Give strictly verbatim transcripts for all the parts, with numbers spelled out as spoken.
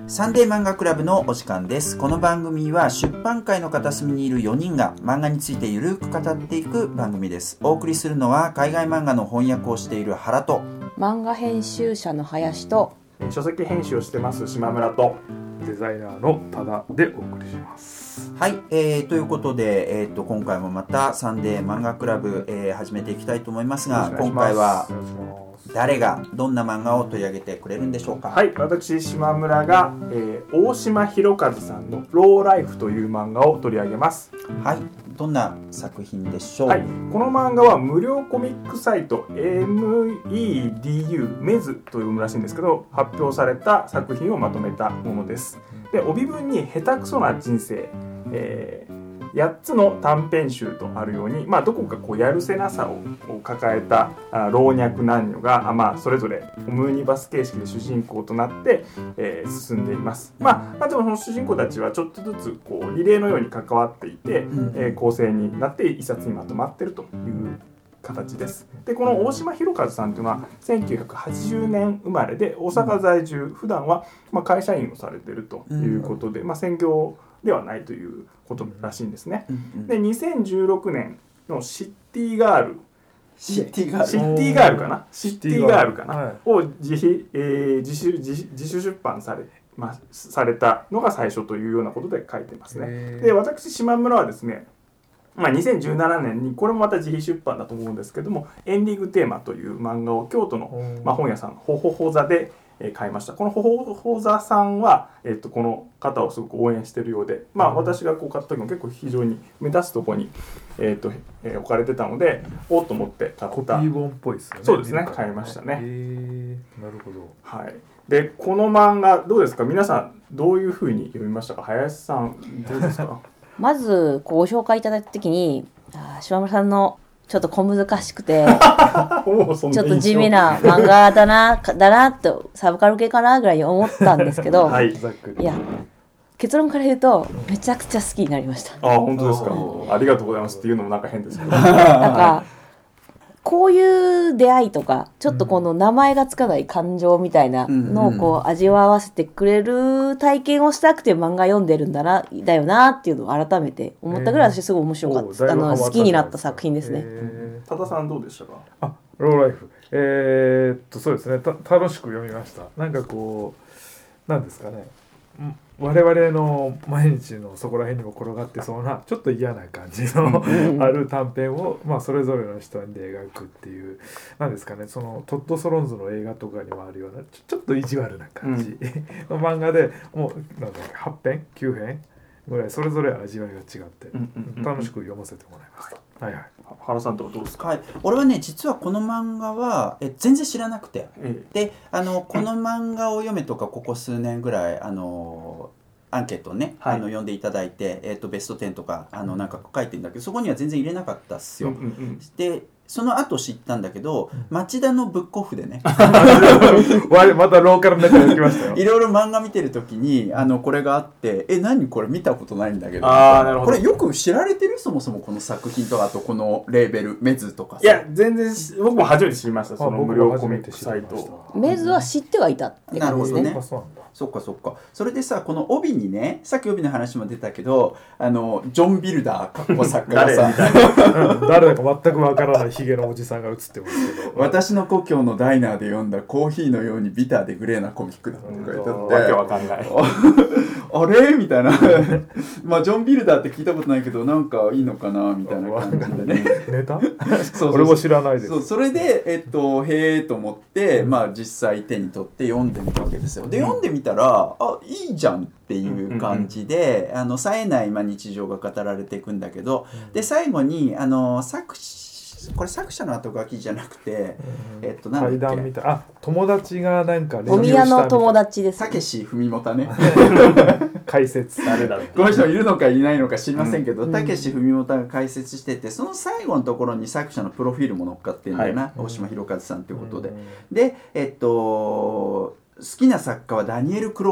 サンデー漫画クラブのお時間です。この番組は出版界の片隅にいるよにんが漫画についてゆるく語っていく番組です。お送りするのは海外漫画の翻訳をしている原と、 漫画編集者の林と、 書籍編集をしてます島村と、 デザイナーの多田でお送りします。 はい、えー、ということで、えー、と今回もまたサンデー漫画クラブ、えー、始めていきたいと思いますが、今回は誰がどんな漫画を取り上げてくれるんでしょうか。 はい、私島村が、えー、大島博和さんのローライフという漫画を取り上げます。 はい、どんな作品でしょう。 はい、この漫画は無料コミックサイト エムイーディーユー メズと読むらしいんですけど、発表された作品をまとめたものです。で、帯文に下手くそな人生、えー、やっつの短編集とあるように、まあ、どこかこうやるせなさを抱えた老若男女が、まあ、それぞれオムニバス形式で主人公となって、えー、進んでいます。まあ、まあ、でもその主人公たちはちょっとずつこうリレーのように関わっていて、うんえー、構成になって一冊にまとまっているという形です。で、この大島博和さんというのはせんきゅうひゃくはちじゅうねん生まれで大阪在住、普段はまあ会社員をされているということで、まあ、専業ではないということらしいんですね。で、にせんじゅうろくねんのシッティガールシッティガールシッティガールかなシッティガールかな、はい、を自費、えー、自主自自主出版されまあ、されたのが最初というようなことで書いてますね。で、私島村はですね、まあ、にせんじゅうななねんにこれもまた自費出版だと思うんですけども、エンディングテーマという漫画を京都の、まあ、本屋さんほほほ座で買いました。このほほほ座さんは、えっと、この方をすごく応援しているようで、まあ、私がこう買った時も結構非常に目立つところに、えっとえー、置かれてたので、おっと思って買った。 コピー本っぽいですよね。 そうですね、買いましたね。 へー、なるほど。 はい。で、この漫画どうですか、皆さんどういうふうに読みましたか。林さんどうですか。 まずご紹介いただいた時に、あ、島村さんのちょっと小難しくてちょっと地味な漫画だなだなと、サブカル系かなぐらい思ったんですけど、はい、いや結論から言うとめちゃくちゃ好きになりました。 あ、本当ですか。ありがとうございますっていうのもなんか変ですけどなんかこういう出会いとか、ちょっとこの名前がつかない感情みたいなのをこう味わわせてくれる体験をしたくて漫画読んでるんだな、だよなっていうのを改めて思ったぐらい、私すごい面白かった、あの好きになった作品ですね。 多田さんどうでしたか。 あ、ローライフ、えー、っとそうですね、た楽しく読みました。なんかこうなんですかね、我々の毎日のそこら辺にも転がってそうなちょっと嫌な感じのある短編を、まあ、それぞれの人で描くっていう、なんですかね、そのトッド・ソロンズの映画とかにもあるようなちょ、ちょっと意地悪な感じ、うん、の漫画でもうなんだっけはち編きゅう編ぐらいそれぞれ味わいが違って、うんうんうん、楽しく読ませてもらいました。はいはい、 原さんとはどうですか。 はい、俺はね実はこの漫画はえ全然知らなくて、ええ、であのこの漫画を読めとかここ数年ぐらいあのアンケートをね、はい、あの読んでいただいて、えー、とベストテンとかあのなんか書いてるんだけど、そこには全然入れなかったっすよ、うんうんうん、でその後知ったんだけど、うん、町田のブックオフでねまたローカルネタが来ましたよ。 いろいろ漫画見てる時にあのこれがあって、え何これ見たことないんだけど、 あ、なるほど。 これよく知られてる、そもそもこの作品とか、あとこのレーベルメズとかさ。 いや全然僕も初めて知りました。その無料コミックサイトメズは知ってはいたって感じですね。 なるほどね。そっかそっか。それでさ、この帯にね、さっき帯の話も出たけど、あのジョン・ビルダーかっこ作家がさ誰だか全くわからないヒゲのおじさんが映ってますけど私の故郷のダイナーで読んだコーヒーのようにビターでグレーなコミックだって書いてあって、 わけわかんないあれみたいなまあジョン・ビルダーって聞いたことないけど、なんかいいのかなみたいな感じでねネタそう俺も知らないです。 そう、それでえっとへえと思って、まあ実際手に取って読んでみたわけですよ。で読んでみたら、あ、いいじゃんっていう感じで、あの冴えないまあ日常が語られていくんだけど、で最後にあの作詞これ作者の後書きじゃなくて、うん、えっとなんだっけ、 対談みたい、あ、友達がなんかお宮の友達です。 たけしふみもたね解説誰だこの人いるのかいないのか知りませんけど、たけしふみもたが解説してて、その最後のところに作者のプロフィールも載っかってるんだよな、はい、大島博和さんということで、うん、でえっと好きな作家はダニエル・クローズっ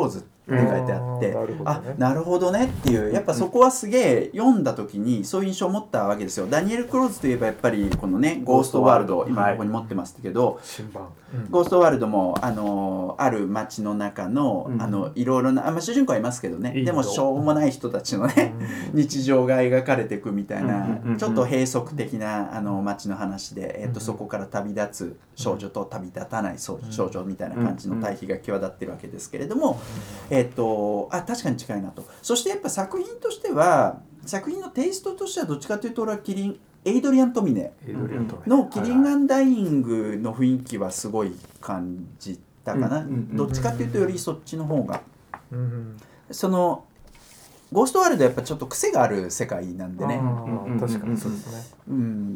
って書いてあって、 うん、 あ、なるほどねっていう、やっぱそこはすげえ読んだ時にそういう印象を持ったわけですよ。ダニエル・クローズといえばやっぱりこのねゴーストワールド、今ここに持ってますけど、 新版、 うん、ゴーストワールドもあのある街の中の、うん、あのいろいろな、あ、まあ、主人公はいますけどね、いいでもしょうもない人たちのね、うん、日常が描かれていくみたいな、うん、ちょっと閉塞的なあの街の話で、えっと、そこから旅立つ少女と旅立たない少女みたいな感じの対比が際立ってるわけですけれども、えっと、あ、確かに近いなと。そしてやっぱ作品としては、作品のテイストとしてはどっちかというと俺はキリンエイドリアン・トミネのキリン・アンダイングの雰囲気はすごい感じたかな。どっちかというとよりそっちの方が、うん、そのゴーストワールドはやっぱちょっと癖がある世界なんでね。 確かにそうですね、 うん、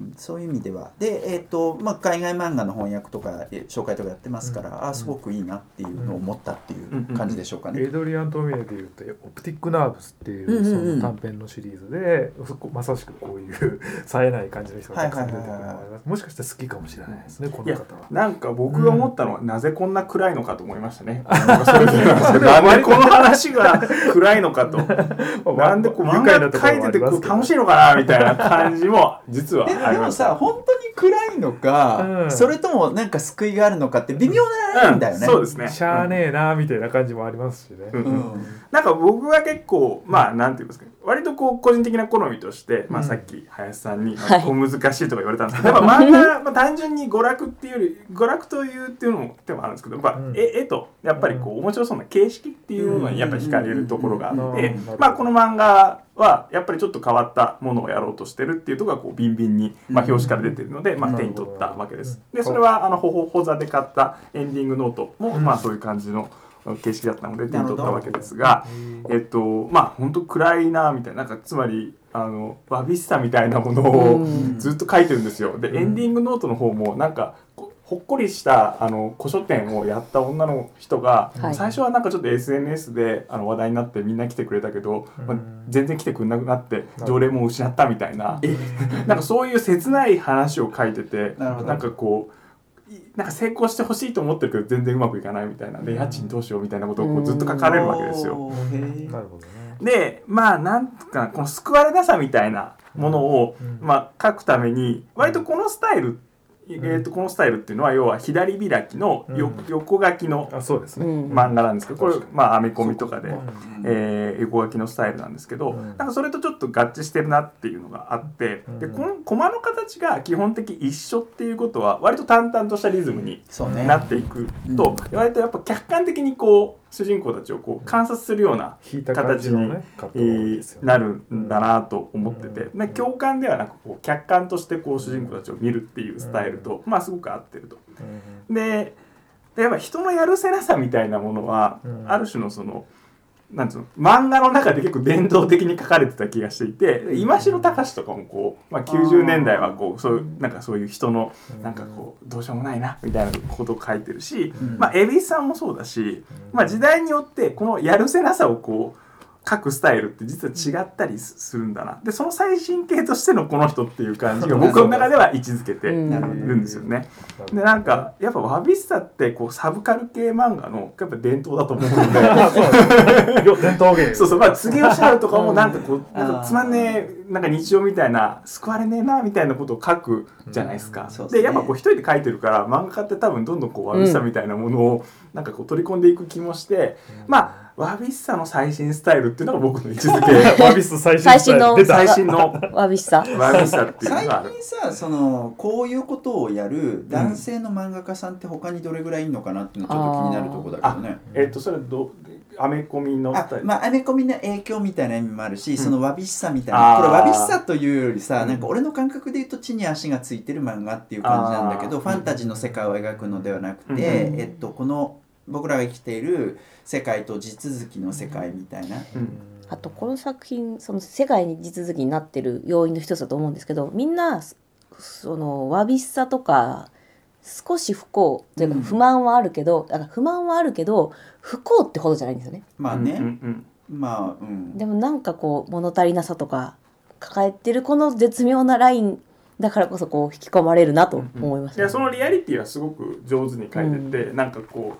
そういう意味ではで、えーとまあ、海外漫画の翻訳とか紹介とかやってますから、うん、あすごくいいなっていうのを思ったっていう感じでしょうかね。 エイドリアン・トミネでいうとオプティック・ナーブスっていうその短編のシリーズで、まさしくこういう冴えない感じの人がたくさん出てくるのがあります。もしかしたら好きかもしれないですね、この方は。 なんか僕が思ったのは、うん、なぜこんな暗いのかと思いましたね。なんかそれぞれなんですけどなんでこの話が暗いのかとなんでこう漫画描いてて楽しいのかなみたいな感じも実はあります。 でもさ、本当に暗いのか、うん、それともなんか救いがあるのかって微妙なラインだよね、 うんうん、そうですね。 しゃあねえなみたいな感じもありますしね、 うんうん、なんか僕は結構まあなんていうんですか、割とこう個人的な好みとして、まあ、さっき林さんに小難しいとか言われたんですけど、はい、やっぱ漫画、まあ、単純に娯楽っていうより娯楽というっていうのもでもあるんですけど、やっぱ、うん、絵, 絵とやっぱりこう面白そうな形式っていうのにやっぱり惹かれるところがあって、まあこの漫画はやっぱりちょっと変わったものをやろうとしてるっていうところがこうビンビンに、まあ、表紙から出てるので、まあ、手に取ったわけです。でそれはあのほほほ座で買ったエンディングノートも、まあそういう感じの形式だったので手に取ったわけですが、えっとまあ本当暗いなみたいな、なんかつまりあのわびしさみたいなものをずっと書いてるんですよ。でエンディングノートの方もなんかほっこりしたあの古書店をやった女の人が、はい、最初はなんかちょっと エスエヌエス であの話題になってみんな来てくれたけど、まあ、全然来てくれなくなって常連も失ったみたいな、なんかそういう切ない話を書いてて、なんかこうなんか成功してほしいと思ってるけど全然うまくいかないみたいなで、家賃どうしようみたいなことをこうずっと書かれるわけですよ。 なるほどね。 でまあなんかこの救われなさみたいなものを、まあ、書くために割とこのスタイルえー、とこのスタイルっていうのは要は左開きのよ、うん、横書きの漫画なんですけど、これまあアメコミとかで、えー、横書きのスタイルなんですけど、なんかそれとちょっと合致してるなっていうのがあって、でこのコマの形が基本的一緒っていうことは割と淡々としたリズムになっていくと、割とやっぱ客観的にこう主人公たちをこう観察するような形になるんだなと思ってて、で共感ではなくこう客観としてこう主人公たちを見るっていうスタイルと、まあすごく合ってると。で、でやっぱ人のやるせなさみたいなものは、ある種のそのなんつうの漫画の中で結構伝統的に書かれてた気がしていて、今城隆とかもこう、まあ、きゅうじゅうねんだいはこうそういうなんかそういう人のなんかこうどうしようもないなみたいなことを書いてるし、まあ蛭子さんもそうだし、まあ時代によってこのやるせなさをこう書くスタイルって実は違ったりするんだな。でその最新形としてのこの人っていう感じが僕の中では位置づけてるんですよね。でなんかやっぱわびしさってこうサブカル系漫画のやっぱ伝統だと思うので伝統芸そうそう、まあ次吉春とかもなんかこうなんかつまんねえなんか日常みたいな救われねえなみたいなことを書くじゃないですか。でやっぱこう一人で書いてるから漫画家って多分どんどんこうわびしさみたいなものをなんかこう取り込んでいく気もして、まあわびしさの最新スタイルっていうのが僕の位置づけわびしさ最新スタイルの最新のわびしさわびしさっていうのがある。 最近さそのこういうことをやる男性の漫画家さんって他にどれぐらいいるのかなっていうのちょっと気になるところだけどね。 えっとそれどアメコミのスタイル、 まあアメコミの影響みたいな意味もあるし、うん、そのわびしさみたいな、これわびしさというよりさ、なんか俺の感覚で言うと地に足がついてる漫画っていう感じなんだけど、ファンタジーの世界を描くのではなくて、うん、えっとこの僕らが生きている世界と地続きの世界みたいな、うん、 あとこの作品その世界に地続きになってる要因の一つだと思うんですけど、みんなそのわびしさとか少し不幸というか不満はあるけど、うん、だから不満はあるけど不幸ってほどじゃないんですよね。 まあね、うんうんうん、まあ、うん、 でもなんかこう物足りなさとか抱えてるこの絶妙なラインだからこそこう引き込まれるなと思いました、ね。 いやそのリアリティはすごく上手に書いてて、うん、なんかこう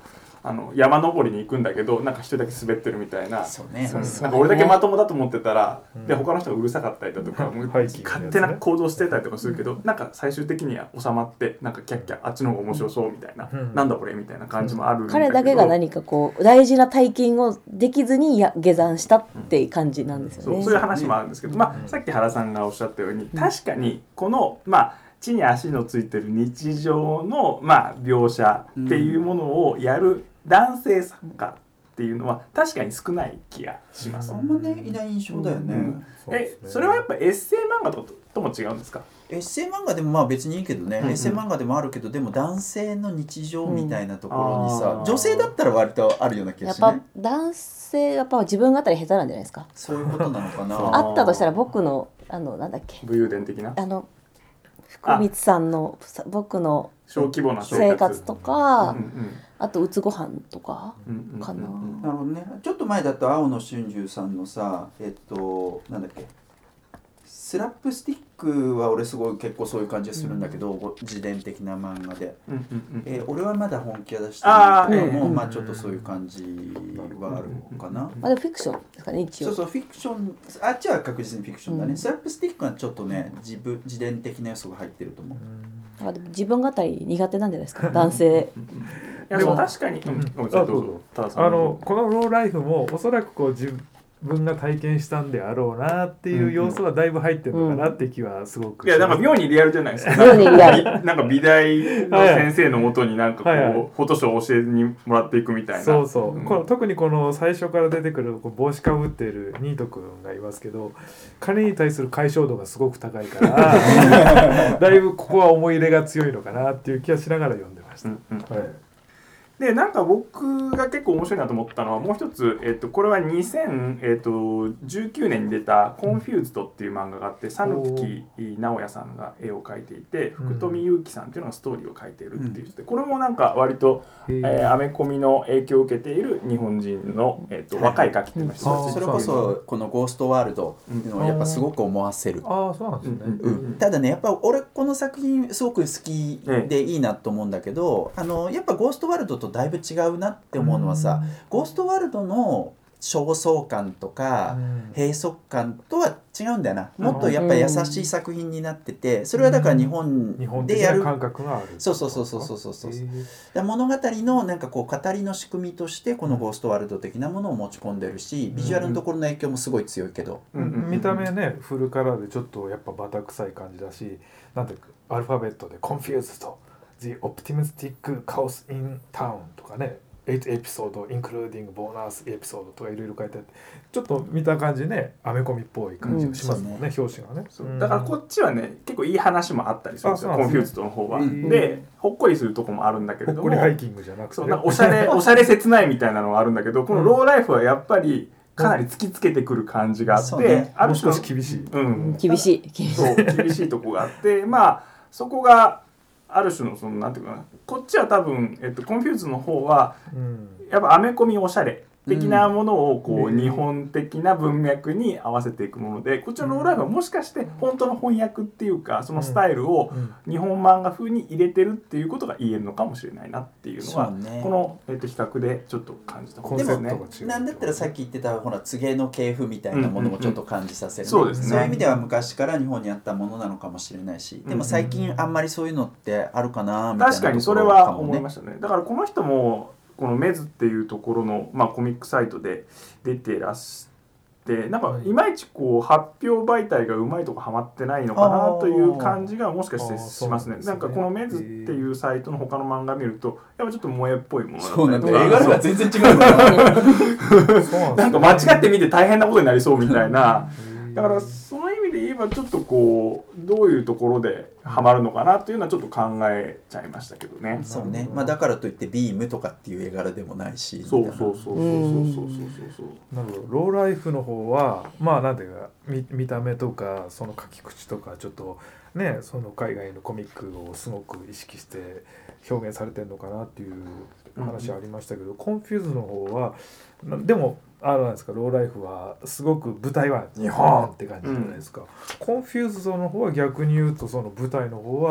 あの山登りに行くんだけどなんか一人だけ滑ってるみたいな、 そうね、 なんか俺だけまともだと思ってたら、 うん、 で他の人がうるさかったりだとか、うん、もう勝手な行動してたりとかするけど、うん、なんか最終的には収まってなんかキャッキャあっちの方が面白そうみたいな、うん、なんだこれみたいな感じもあるんだけど、 彼だけが何かこう大事な体験をできずにや下山したっていう感じなんですよね、 うん、そう、そういう話もあるんですけど、まあ、さっき原さんがおっしゃったように確かにこのまあ地に足のついてる日常の、まあ、描写っていうものをやる男性作家っていうのは確かに少ない気がします。 あんまねいない印象だよね、うん、 えそれはやっぱエッセイ漫画と、とも違うんですか？ エッセイ漫画でもまあ別にいいけどね、うんうん、エッセイ漫画でもあるけどでも男性の日常みたいなところにさ、うん、女性だったら割とあるような気がしない？ やっぱ男性やっぱ自分語り下手なんじゃないですか？ そういうことなのかなあったとしたら僕のあのなんだっけ武勇伝的なあの福光さんの僕の小規模な生活とか、うんうん、あとうつご飯とかかな、 うんうんうん、なるほどね。ちょっと前だと青野俊十さんのさえっとなんだっけスラップスティックは俺すごい結構そういう感じがするんだけど、うん、自伝的な漫画で、うんうんうんえー、俺はまだ本気は出してるけども、うん、まあちょっとそういう感じはあるのかな、うんうん、 まあ、でもフィクションですかね一応。 そうそうフィクションあっちは確実にフィクションだね、うん、スラップスティックはちょっとね自分自伝的な要素が入ってると思う、 うん、あでも自分語り苦手なんじゃないですか男性いやでも確かに、うん、あのこのローライフもおそらくこう自分自分が体験したんであろうなっていう要素はだいぶ入ってるのかなって気はすごく、 うん、いやなんか妙にリアルじゃないですか妙にリアルなんか美大の先生のもとになんかこう、はいはい、フォトショーを教えにもらっていくみたいなそうそう、うん、この特にこの最初から出てくるこう帽子かぶっているニート君がいますけど彼に対する解消度がすごく高いからだいぶここは思い入れが強いのかなっていう気がしながら読んでました、うんうんはいでなんか僕が結構面白いなと思ったのはもう一つ、えっと、これはにせんじゅうきゅうねんに出た「コンフューズド」っていう漫画があって讃岐直也さんが絵を描いていて福富祐樹さんっていうのがストーリーを描いているっていう人でこれもなんか割と、えー、アメコミの影響を受けている日本人の、えっと、若い描き手の人たち、 それこそこの「ゴーストワールド」っていうのはやっぱすごく思わせる、 ああそうなんですね、 うんうん、ただねやっぱ俺この作品すごく好きでいいなと思うんだけど、あのやっぱ「ゴーストワールド」とだいぶ違うなって思うのはさ、ゴーストワールドの焦燥感とか閉塞感とは違うんだよな。もっとやっぱり優しい作品になってて、それはだから日本でやる感覚がある。 そうそうそうそうそうそうそう。物語のなんかこう語りの仕組みとしてこのゴーストワールド的なものを持ち込んでるし、ビジュアルのところの影響もすごい強いけど、 うんうん、見た目ねフルカラーでちょっとやっぱバタ臭い感じだし、なんていうかアルファベットで Confused と The Optimistic Chaos in Town とかね。エイトエピソードインクルーディングボーナスエピソードとかいろいろ書いてあってちょっと見た感じねアメコミっぽい感じがしますもんね、うん、表紙がね、 そう、だからこっちはね結構いい話もあったりするんですよ、コンフューズドの方は、えー、でほっこりするとこもあるんだけれどもほっこりハイキングじゃなくて、 そうなんかおしゃれおしゃれ切ないみたいなのがあるんだけどこのローライフはやっぱりかなり突きつけてくる感じがあって、うんね、 ある種少し厳しい、 うん、 厳しい厳しいそう厳しいとこがあってまあそこがある種のそのなんていうかなこっちは多分、えっと、コンフューズの方は、うん、やっぱアメコミおしゃれ的なものをこう、うん、日本的な文脈に合わせていくものでこっちのローライフはもしかして本当の翻訳っていうかそのスタイルを日本漫画風に入れてるっていうことが言えるのかもしれないなっていうのは、ね、この、えっと、比較でちょっと感じたことですね。 でもなんだったらさっき言ってたほら柘植の系譜みたいなものもちょっと感じさせる、ねうんうんうん、そうですね。 そういう意味では昔から日本にあったものなのかもしれないしでも最近あんまりそういうのってあるかなみたいなところかも、ね、 確かにそれは思いましたね。だからこの人もこのメズっていうところの、まあ、コミックサイトで出てらしてなんかいまいちこう発表媒体がうまいとこはまってないのかなという感じがもしかしてしますね。なんかこのメズっていうサイトの他の漫画見るとやっぱちょっと萌えっぽいものだったりとかそうなんだ絵柄が全然違うからなんか間違って見て大変なことになりそうみたいなだからその意味で言えばちょっとこうどういうところでハマるのかなっていうのはちょっと考えちゃいましたけどね。 そうね。まあだからといってビームとかっていう絵柄でもないし。 そうそうそうそうそうそうそうそう。 なるほど。ローライフの方はまあなんていうか 見, 見た目とかその書き口とかちょっとねその海外のコミックをすごく意識して表現されてるのかなっていう話ありましたけど、うん、コンフューズの方はでもあれなんですかローライフはすごく舞台は日本って感じじゃないですか、うん、コンフューズドの方は逆に言うとその舞台の方は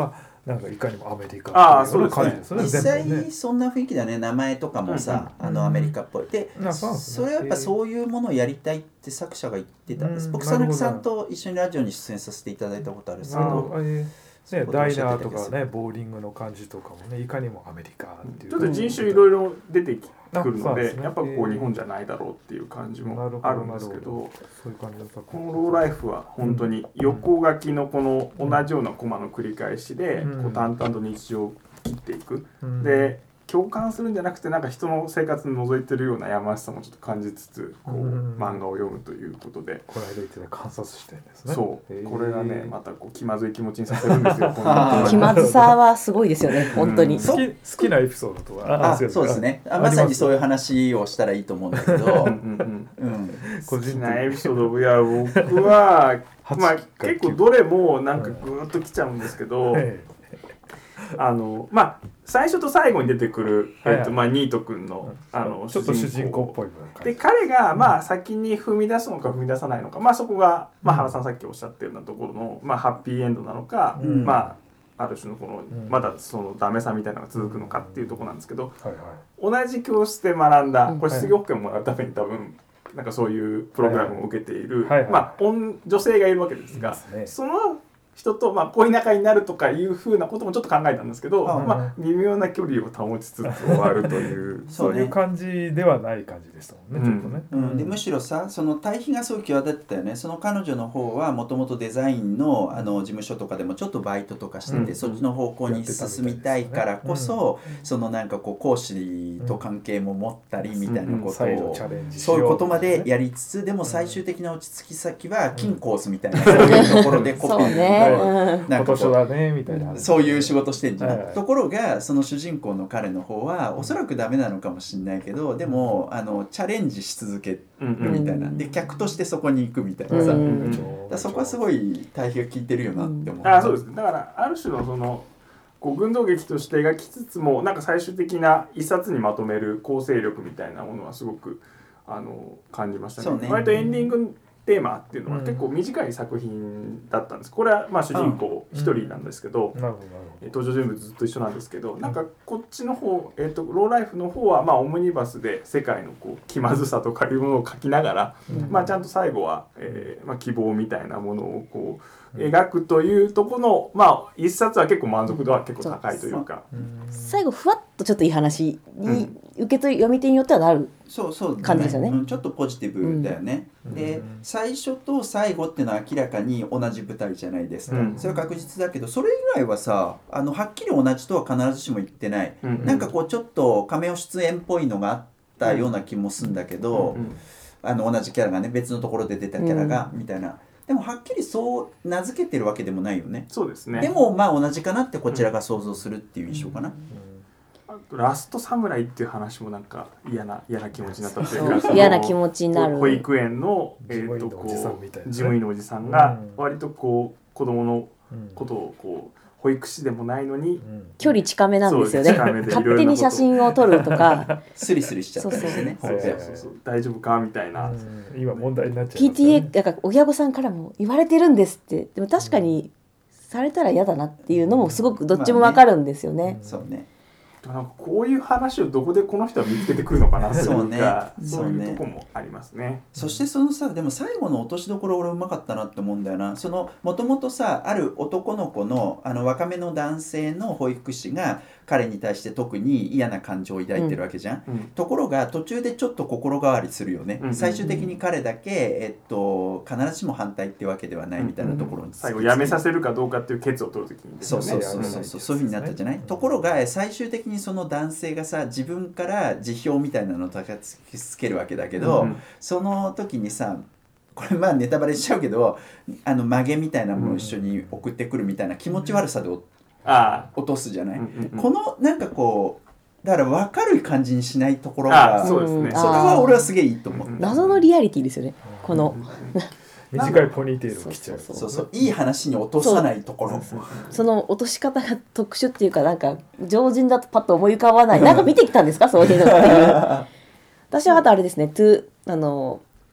なんかいかにもアメリカああっていうような感じですね。 実全部ね際そんな雰囲気だね。名前とかもさ、 うんあのアメリカっぽいで、 あそうなんですねそれはやっぱそういうものをやりたいって作者が言ってたんです。 うん僕佐々木さんと一緒にラジオに出演させていただいたことあるんですけあど、 のあれね、 そういうことをおダイっしゃってたナーとかねボーリングの感じとかもねいかにもアメリカっていうちょっと人種いろいろ出てくるので、 あそうですねやっぱこう日本じゃないだろうっていう感じもあるんですけど、 そういう感じだったこのローライフは本当に横書きのこの同じようなコマの繰り返しでうんこう淡々と日常を切っていく。 うんで共感するんじゃなくてなんか人の生活に覗いてるようなやましさもちょっと感じつつこううん漫画を読むということで、 この間言ってた観察してるんですね。 そうへーこれがねまたこう気まずい気持ちにさせるんですよ。このあー気まずさはすごいですよね本当に、 うん好き好きなエピソードとはあ、そうですね。あまさにそういう話をしたらいいと思うんだけど、 うんうんうんうん、 好き個人的なエピソードいや僕はまあはちか結構どれもなんかグーッときちゃうんですけど、 えあのまあ最初と最後に出てくる、 はいはいえっとまあ、ニート君えのあのちょっと主人公っぽい感でじ。 彼がまあ先に踏み出すのか踏み出さないのか、まあ、そこが、まあ、 うん原さんさっきおっしゃったようなところの、まあ、ハッピーエンドなのか、 うんまあある種のこの、 んまだそのダメさみたいなのが続くのかっていうところなんですけど、 はいはい。 同じ教室で学んだ、 うんこれ失業保険もらうために多分なんかそういうプログラムを受けている、 はいはいまあ、女女性がいるわけですが、 いますねその人とまあ恋仲になるとかいうふうなこともちょっと考えたんですけど、 うんまあ、微妙な距離を保ちつつ終わるというそういう感じではない感じでしたもんね、 うんちょっとね。 うん、でむしろさその対比がすごい際立ってたよね。その彼女の方はもともとデザインのあの事務所とかでもちょっとバイトとかしてて、 うんそっちの方向に進みたいからこそ、そのなんかこう講師と関係も持ったりみたいなこと再度を、 チャレンジしそういうよことまでやりつつ、でも最終的な落ち着き先は金コースみたいな、そういうところでコピそうね、 ーうん今年なんかこうだねみたいな。 そういう仕事してんじゃん、 はいはいところがその主人公の彼の方はおそらくダメなのかもしれないけど、でもあのチャレンジし続けるみたいな、 うんで客としてそこに行くみたいなさ、 うんだからそこはすごい対比が効いてるよなって思う、 あそうですね。だからある種のそのこう群像劇として描きつつもなんか最終的な一冊にまとめる構成力みたいなものはすごくあの感じましたね。 そうね割とエンディングテーマっていうのは結構短い作品だったんです。これはまあ主人公一人なんですけど、 なるほどなるほえ登場人物ずっと一緒なんですけど、なんかこっちの方、えー、とローライフの方はまあオムニバスで世界のこう気まずさとかいうものを書きながら、 うんまあ、ちゃんと最後は、えーまあ、希望みたいなものをこう描くというところの、まあ、一冊は結構満足度は結構高いというか。 ど。うん最後ふわっとちょっといい話に受け取り読み手によってはなる。 そうそう、 感じですよねうんちょっとポジティブだよね、 うんでうん最初と最後っていうのは明らかに同じ舞台じゃないですか、 うんそれは確実だけどそれ以外はさあのはっきり同じとは必ずしも言ってない、 うんなんかこうちょっとカメオ出演っぽいのがあったような気もするんだけど、 うんあの同じキャラがね別のところで出たキャラが、みたいな。でもはっきりそう名付けてるわけでもないよね。 そうですね。 でもまあ同じかなってこちらが想像するっていう印象かな。 あとラストサムライっていう話もなんか嫌な嫌な気持ちになったというか、 そうその嫌な気持ちになる。 保育園の、えー、と事務員のおじさんこみたいなねう事務員のおじさんがうん割とこう子供のうんことをこう保育士でもないのにうん距離近めなんですよね。 そう近めでいろいろなこと勝手に写真を撮るとか、 スリスリしちゃったりしてね。 そうそうそうそう大丈夫かみたいな、 うん今問題になっちゃいますピーティーエーよね。 だから親御さんからも言われてるんですって。でも確かにされたら嫌だなっていうのもすごくどっちもわかるんですよね。 そうね。 なんかこういう話をどこでこの人は見つけてくるのかなというかそうねそういうとこもありますね。 そしてそのさでも最後の落としどころ俺うまかったなって思うんだよな。そのもともとさある男の子のあの若めの男性の保育士が彼に対して特に嫌な感情を抱いてるわけじゃん、 うんところが途中でちょっと心変わりするよね、 うん最終的に彼だけ、えっと、必ずしも反対ってわけではないみたいなところに、 最後辞めさせるかどうかっていう決を取るときにですよね。 そうそうそうそうそうそういうふうになったじゃない、ところが最終的にその男性がさ自分から辞表みたいなのをたきつけるわけだけど、 うんその時にさこれまあネタバレしちゃうけどあの曲げみたいなものを一緒に送ってくるみたいな気持ち悪さでおあ落とすじゃない、 あ、うんうんうんこのなんかこうだから分かる感じにしないところあがそうですね。 んそれは俺はすげえいいと思った、 うん謎のリアリティですよね。この短いポニーテールを切っちゃう。 そうそうそういい話に落とさないところその落とし方が特殊っていうかなんか常人だとパッと思い浮かばない。なんか見てきたんですかそういうのっていう。私はあとあれですね。トゥあの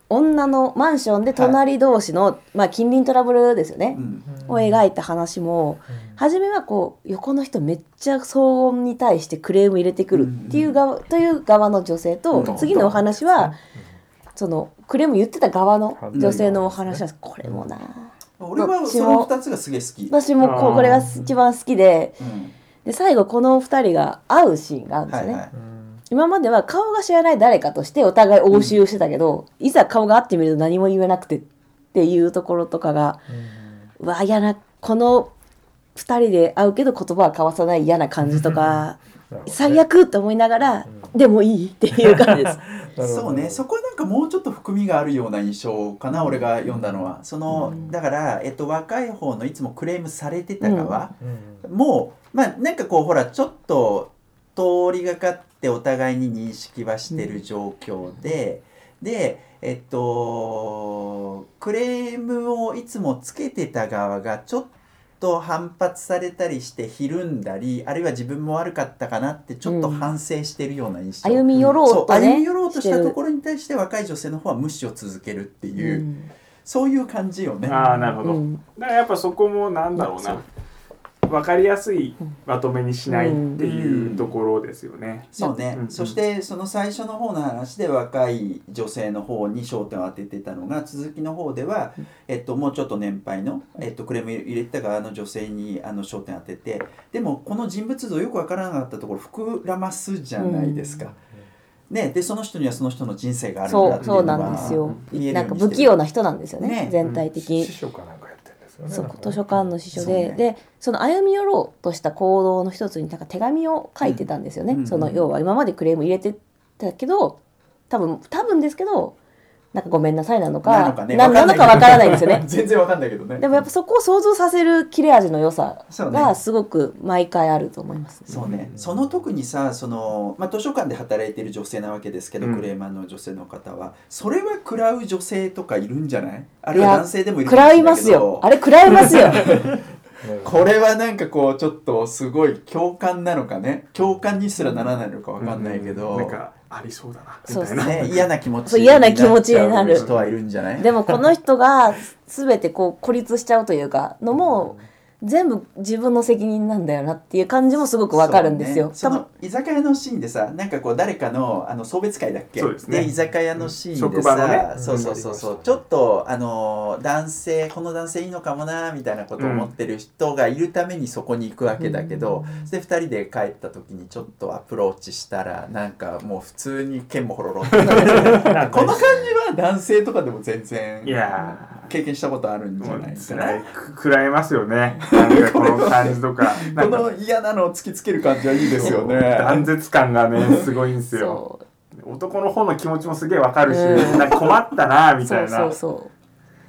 女のマンションで隣同士の、はい、まあ、近隣トラブルですよね、うん、を描いた話も、うん、初めはこう横の人めっちゃ騒音に対してクレーム入れてくるっていう側、うん、という側の女性と、うん、次のお話は、うん、そのクレーム言ってた側の女性のお話なんです。これもな、 うん、俺はそのふたつがすげえ好き。 私もこれが一番好きで、うん、で最後このふたりが会うシーンがあるんですよね、はいはい、今までは顔が知らない誰かとしてお互い応酬してたけど、うん、いざ顔が会ってみると何も言えなくてっていうところとかが、うん、うわ嫌な、このふたりで会うけど言葉は交わさない嫌な感じとか最悪って思いながら、うん、でもいいっていう感じですそうね、そこはなんかもうちょっと含みがあるような印象かな、うん、俺が読んだのはその、うん、だから、えっと、若い方のいつもクレームされてた側、うん、もうまあなんかこうほらちょっと通りがかってお互いに認識はしてる状況で、うん、でえっとクレームをいつもつけてた側がちょっと反発されたりしてひるんだり、あるいは自分も悪かったかなってちょっと反省してるような印象、 うん、歩み寄ろうとね、 歩み寄ろうとしたところに対して若い女性の方は無視を続けるっていう、うん、そういう感じよね。 ああなるほど、うん、だからやっぱそこもなんだろうな、分かりやすいまとめにしないっていうところですよね、うんうん、 そうね、うんうん、そしてその最初の方の話で若い女性の方に焦点を当ててたのが、続きの方では、えっと、もうちょっと年配の、えっと、クレーム入れた側の女性にあの焦点を当てて、でもこの人物像よく分からなかったところ膨らますじゃないですか、うんね、でその人にはその人の人生があるんだっていうのがそうなんですよ。なんか不器用な人なんですよね、ね、全体的に。 師匠かなんかやってるんですよね。 そう図書館の司書で、ね、でその歩み寄ろうとした行動の一つになんか手紙を書いてたんですよね、うん、その要は今までクレーム入れてたけど多分多分ですけどなんかごめんなさいなのかなのか、ね、なのかわからないんですよね全然わかんないけどね。 でもやっぱそこを想像させる切れ味の良さがすごく毎回あると思います、ね、 そうね、その特にさその、まあ、図書館で働いている女性なわけですけど、うん、クレーマーの女性の方はそれは食らう女性とかいるんじゃない？あるいは男性でもいるかもしれないけど、食らいますよ、あれ食らいますよこれはなんかこうちょっとすごい共感なのかね、共感にすらならないのかわかんないけど、 うん、なんかありそうだなみたいな、 そうですね、嫌な気持ちになっちゃう人はいるんじゃない？ でもこの人が全てこう孤立しちゃうというかのも全部自分の責任なんだよなっていう感じもすごくわかるんですよ。 そ、ね、その居酒屋のシーンでさ、なんかこう誰かのあの送別会だっけ？ そうですね。 で居酒屋のシーンでさ、うんね、そうそうそうそう、ちょっとあの男性この男性いいのかもなみたいなことを思ってる人がいるためにそこに行くわけだけど、うん、でふたりで帰った時にちょっとアプローチしたらなんかもう普通に剣もほろろってこの感じは男性とかでも全然経験したことあるんじゃないかな。 食らいますよね。なんかこの感じとかこの嫌なのを突きつける感じはいいですよね。 断絶感がねすごいんですよ。男の方の気持ちもすげえわかるし、うん、なんか困ったなみたいな。そうそうそう。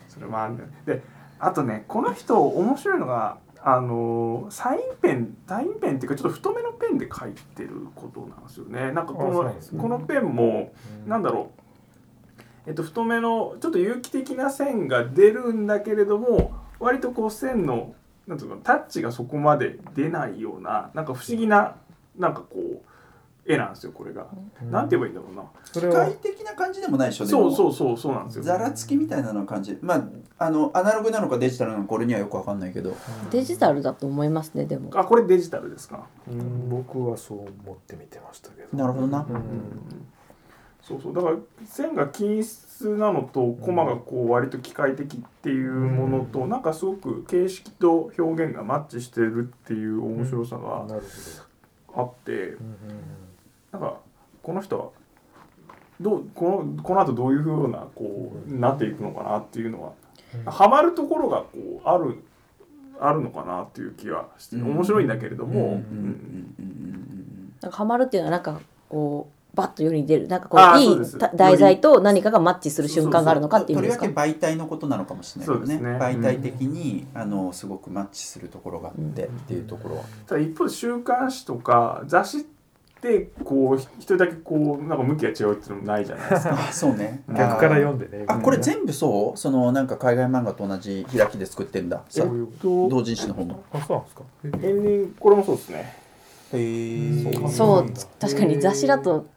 それもあるんだよ。で、あとねこの人面白いのがあのサインペンサインペンっていうかちょっと太めのペンで書いてることなんですよね。なんかこの、ね、このペンも、うん、なんだろう。えっと、太めのちょっと有機的な線が出るんだけれども割とこう線のなんていうかタッチがそこまで出ないようななんか不思議ななんかこう絵なんですよこれが、うん、なんて言えばいいんだろうな。 機械的な感じでもないでしょ。 そうそうそうそうなんですよ。 ざらつきみたいなの感じ。まああのアナログなのかデジタルなのかこれにはよくわかんないけど、うん、 デジタルだと思いますね。でもあこれデジタルですか。 うん、僕はそう思って見てましたけど。 なるほどな。 うんうんそうそうだから線が均質なのとコマがこう割と機械的っていうものと、うん、なんかすごく形式と表現がマッチしてるっていう面白さがあって、うん、なんかこの人はどうこのこの後どういうふうなこうなっていくのかなっていうのは、うん、ハマるところがこうあるあるのかなっていう気がして面白いんだけれども、 なんかハマるっていうのはなんかこうバッと世に出るなんかこういい題材と何かがマッチする瞬間があるのかっていうんですか。 とりわけ媒体のことなのかもしれないけどね。ね媒体的に、うん、あのすごくマッチするところがあって、うん、っていうところは。 ただ一方で週刊誌とか雑誌ってこう一人だけこうなんか向きが違うっていうのもないじゃないですか。 そうね。 逆から読んでね。 あこれ全部そうそのなんか海外漫画と同じ開きで作ってんだ。さ同人誌の方も。 あそうなんですか。 エンディングこれもそうですね。 へそう確かに雑誌だと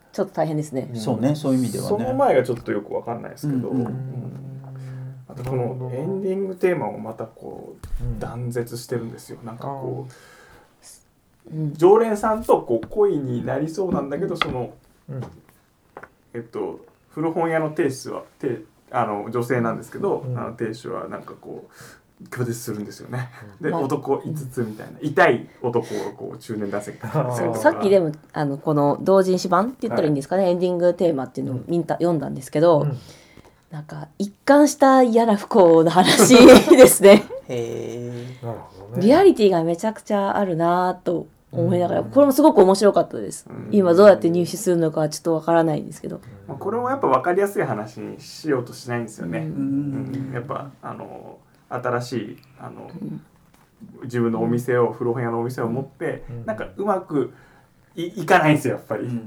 ちょっと大変ですね、 うん、そうね、そういう意味ではね。 その前がちょっとよくわかんないですけど、 うんうんうん、 あとこのエンディングテーマもまたこう断絶してるんですよ。なんかこう、うん、常連さんとこう恋になりそうなんだけど、その、うん、えっと古本屋の亭主はてあの女性なんですけど、うん、あの亭主はなんかこう拒絶するんですよね。で、まあ、男いつつみたいな痛い男をこう中年男性がさっきでもあのこの同人誌版って言ったらいいんですかね、はい、エンディングテーマっていうのを見た、うん、読んだんですけど、うん、なんか一貫した嫌な不幸の話ですね。 へー、なるほどね。 リアリティがめちゃくちゃあるなと思いながら、これもすごく面白かったです。今どうやって入手するのかはちょっとわからないんですけど、 これもやっぱ分かりやすい話にしようとしないんですよね。うん、やっぱあの新しいあの、うん、自分のお店を、古本屋のお店を持って、うん、なんかうまく い, いかないんですよやっぱり、うん、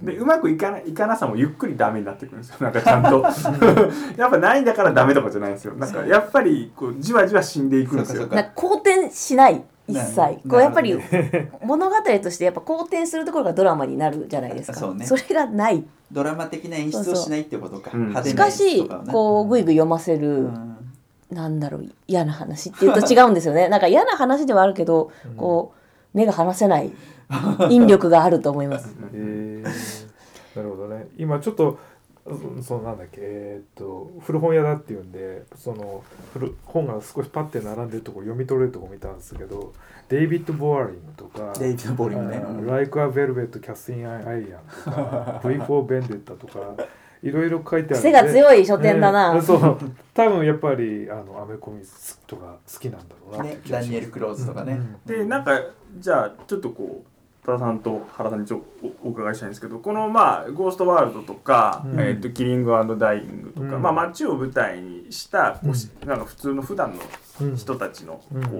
でうまくいかない、いかなさもゆっくりダメになってくるんですよ。なんかちゃんとやっぱないんだからダメとかじゃないんですよ。なんかやっぱりこうじわじわ死んでいくんですよ。 なんか好転しない一切こうやっぱり物語としてやっぱ好転するところがドラマになるじゃないですか。 そ, う、ね、それがない、 ドラマ的な演出をしないってことか。そうそう、 派手な演出とかはね、しかしこうぐいぐい読ませる、うん、なんだろう、嫌な話っていうと違うんですよね。なんか嫌な話ではあるけど、うん、こう目が離せない引力があると思います。 えー、なるほどね。今ちょっとそのなんだっけ、えー、っと古本屋だっていうんで、その古本が少しパッて並んでるところ読み取れるところ見たんですけど、デイビッド・ボーリングとか、 デイビッド・ボーリングね、 Like a Velvet Casting Iron とかV フォー Vendetta とかいろいろ書いてある。 癖が強い書店だな、 ね、そう多分やっぱりあのアメコミとか好きなんだろうな、 ね、ダニエル・クローズとかね、うん、 でなんかじゃあちょっとこう多田さんと原さんにちょっと お, お伺いしたいんですけど、このまあゴーストワールドとか、うん、えー、とキリング&ダイイングとか、うん、まあ、街を舞台にしたこう、うん、なんか普通の普段の人たちのこう、うん、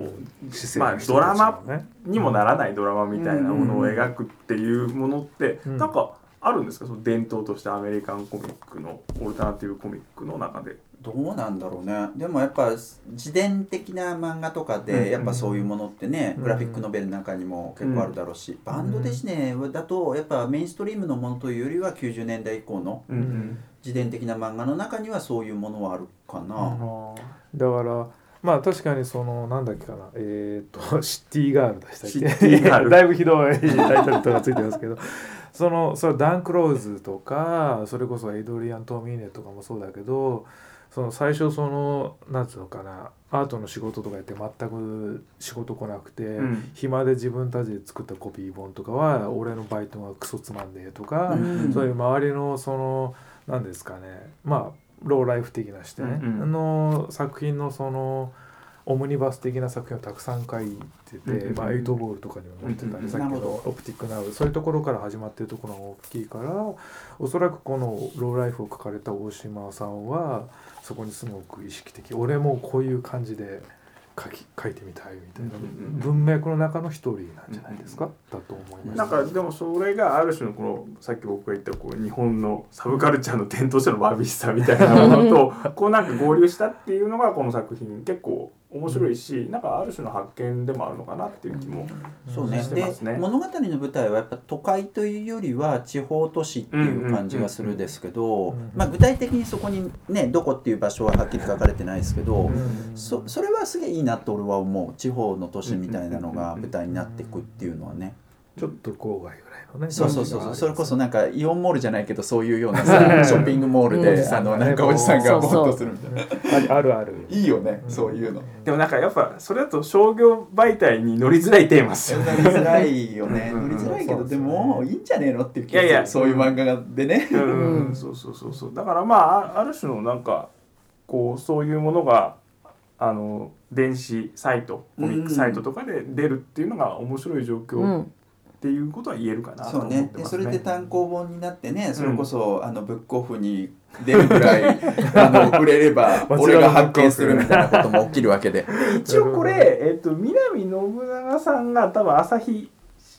まあ、ドラマにもならないドラマみたいなものを描くっていうものって、うん、なんかあるんですか、その伝統としてアメリカンコミックのオルタナティブコミックの中で。 どうなんだろうね。でもやっぱ自伝的な漫画とかでやっぱそういうものってね、うん、グラフィックノベルなんかにも結構あるだろうし、うん、バンドですねだとやっぱメインストリームのものというよりはきゅうじゅうねんだい以降の自伝的な漫画の中にはそういうものはあるかな、うん、 だからまあ確かにそのなんだっけかな、えー、っとシティガールでしたっけ、 シティガールだいぶひどいタイトルとかついてますけどそのそれダン・クローズとかそれこそエイドリアン・トーミーネとかもそうだけど、その最初そのなんつうのかな、アートの仕事とかやって全く仕事来なくて、うん、暇で自分たちで作ったコピー本とかは俺のバイトがクソつまんねえとか、うん、そういう周りのそのなんですかね、まあローライフ的な視点、うんうん、の作品のそのオムニバス的な作品をたくさん書いてて、うんうん、まあ、エイトボールとかにも載ってたり、うんうん、さっきのオプティックナウそういうところから始まってるところが大きいから、おそらくこのローライフを書かれた大島さんはそこにすごく意識的、俺もこういう感じで書き書いてみたいみたいな文脈の中の一人なんじゃないですか、うんうん、だと思います。 なんかでもそれがある種のこのさっき僕が言ったこう日本のサブカルチャーの伝統者のわびしさみたいなものとこうなんか合流したっていうのがこの作品結構面白いし、うん、なんかある種の発見でもあるのかなっていう気もしてますね。 そうね。で物語の舞台はやっぱ都会というよりは地方都市っていう感じがするですけど、まあ具体的にそこにねどこっていう場所ははっきり書かれてないですけど、うん、そ, それはすげえいいなと俺は思う。地方の都市みたいなのが舞台になっていくっていうのはね。 ちょっと郊外ぐらいのね。 そうそうそうそう。それこそなんかイオンモールじゃないけどそういうようなさショッピングモールで、うん、あのなんかおじさんがボーッとするみたいな。 あるある。 いいよね、うん、そういうの。 でもなんかやっぱそれだと商業媒体に乗りづらいテーマですよね。 乗りづらいよね。乗りづらいけどでもいいんじゃねえのっていう気がする。いやいやそういう漫画でね。 うん、うん、そうそうそうそう。だからまあある種のなんかこうそういうものがあの電子サイト、コミックサイトとかで出るっていうのが面白い状況。うんっていうことは言えるかなと思ってますね。 そうね。でそれで単行本になってね、それこそ、うん、あのブックオフに出るぐらいあの売れれば俺が発見するみたいなことも起きるわけで。 一応これ、えっと、南信長さんが多分朝日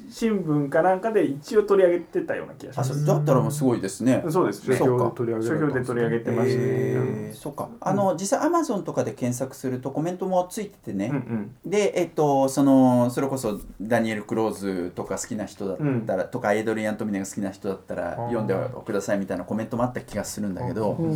新聞かなんかで一応取り上げてたような気がします。 あ、そだったらもうすごいですね。 そうですね。 そうか。 書評で取り上げてましたね。 えー、そうか。あの、うん、実際 Amazon とかで検索するとコメントもついててね。 うんうん、 で、えっとそのそれこそダニエル・クローズとか好きな人だったら、うん、とかエイドリアン・トミネが好きな人だったら読んでくださいみたいなコメントもあった気がするんだけど、うん、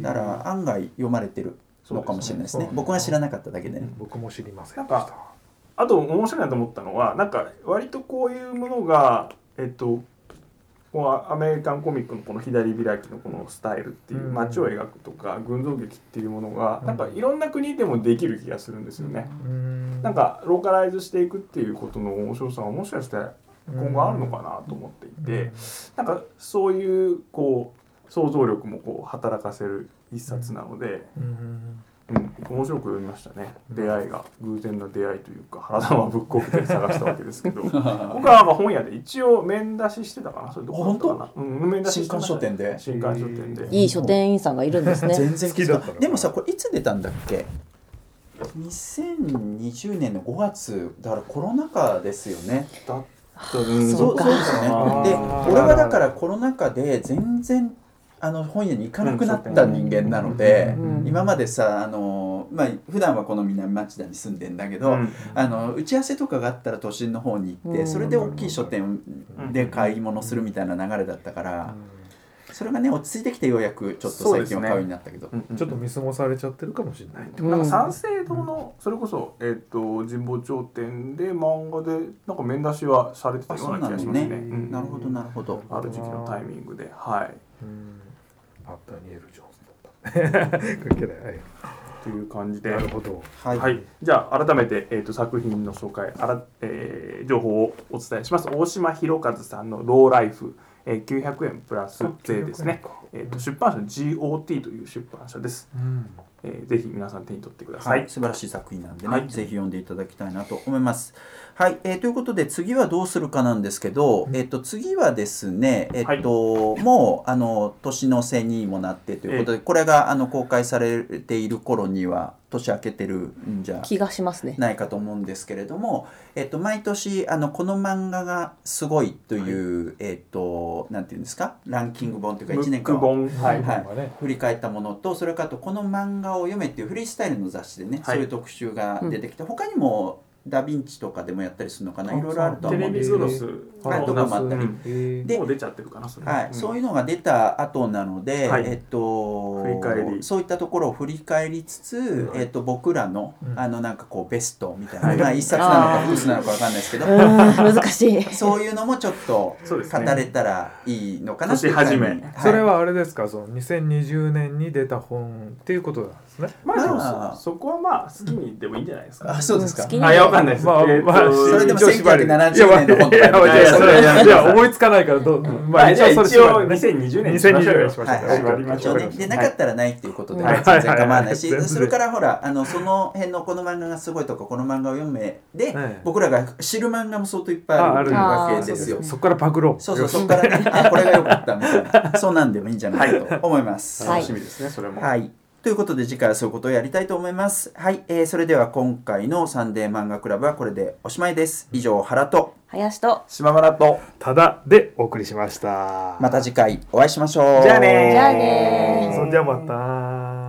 だから案外読まれてるのかもしれないですね。ですね、僕が知らなかっただけでね。 僕も知りません。 なんかあと面白いなと思ったのは、なんか割とこういうものがえっとこうアメリカンコミックのこの左開きのこのスタイルっていう街を描くとか群像劇っていうものがなんかいろんな国でもできる気がするんですよね。なんかローカライズしていくっていうことの面白さはもしかして今後あるのかなと思っていて、なんかそういうこう想像力もこう働かせる一冊なので、うん、面白く読みましたね。出会いが偶然の出会いというか、原田はブックオフで探したわけですけど僕はなんか本屋で一応面出ししてたかな。それどこだったかな、うん、面出ししてましたね。 新刊書店で新刊書店でいい書店員さんがいるんですね。 全然好きだった。でもさ、これいつ出たんだっけ。にせんにじゅうねんのごがつだからコロナ禍ですよね。だった、うん、そうですね。で俺はだからコロナ禍で全然あの本屋に行かなくなった人間なので、うん、今までさあの、まあ、普段はこの南町田に住んでんだけど、うん、あの打ち合わせとかがあったら都心の方に行って、うん、それで大きい書店で買い物するみたいな流れだったから、うん、それがね落ち着いてきてようやくちょっと最近は買うようになったけど、 ね、ちょっと見過ごされちゃってるかもしれない、 うん、なんか三省堂のそれこそ、えー、と神保町店で漫画でなんか面出しはされてたような気がしますね。 うん、なるほどなるほど。 ある時期のタイミングで、はい。 うんダニエル・ジョーンズだった。関係ない。はい。 という感じで。 なるほど。 はい。はい、じゃあ改めて、えー、と作品の紹介、あら、えー、情報をお伝えします。大島博和さんのローライフ、えー、きゅうひゃくえんプラス税ですね。えー、と出版社の ジーオーティー という出版社です。うんえー、ぜひ皆さん手に取ってください。 はい、素晴らしい作品なんでね、 はい、 ぜひ読んでいただきたいなと思います。はい、えー、ということで次はどうするかなんですけど、うん、えー、と次はですね、えーとはい、もうあの年の瀬にもなってということで、えー、これがあの公開されている頃には年明けてるんじゃ気がしますねないかと思うんですけれども、えー、と毎年あのこの漫画がすごいという、はい、えー、となんていうんですかランキング本というかいちねんかんを、はいはい、振り返ったものと、それからとこの漫画を読めっていうフリースタイルの雑誌でね、はい、そういう特集が出てきて、うん、他にもダヴィンチとかでもやったりするのかな、いろいろあると思うんですけど、テレビグロス、はい、とかもあったり、 でもう出ちゃってるかなそれ、 はい、うん、そういうのが出た後なので、はい、えっと振り返りそういったところを振り返りつつ、うん、えっと僕らの、うん、あのなんかこうベストみたいな、まあ一冊なのか複数なのかわかんないですけど、 難しい。 そういうのもちょっと語れたらいいのかなっていう感じ。 はい、 それはあれですか、そのにせんにじゅうねんに出た本っていうことなんですね。 まあでも そ, そこはまあ好きにでもいいんじゃないですか。 あ、そうですか。 好きにあ、いやわかんないです。まあまあそれでもせんきゅうひゃくななじゅうねんの本とかいやいや思いつかないからど、まあ、 じゃあ一応にせんにじゅうねんにしましょうよ。 でなかったらないっていうことで全然構わないし、それからほらあのその辺のこの漫画がすごいとかこの漫画を読めで僕らが知る漫画も相当いっぱいあるわけですよ。 そこからパクろう。 そうそう、そこからね、あこれが良かったみたいな、そうなんでもいいんじゃないかと思います。 楽しみですね、それも。 はい。ということで次回はそういうことをやりたいと思います。はい、えー、それでは今回のサンデー漫画クラブはこれでおしまいです。以上、原と林と島村と多田でお送りしました。 また次回お会いしましょう。 じゃあねー。 じゃあねー。 そんじゃまた。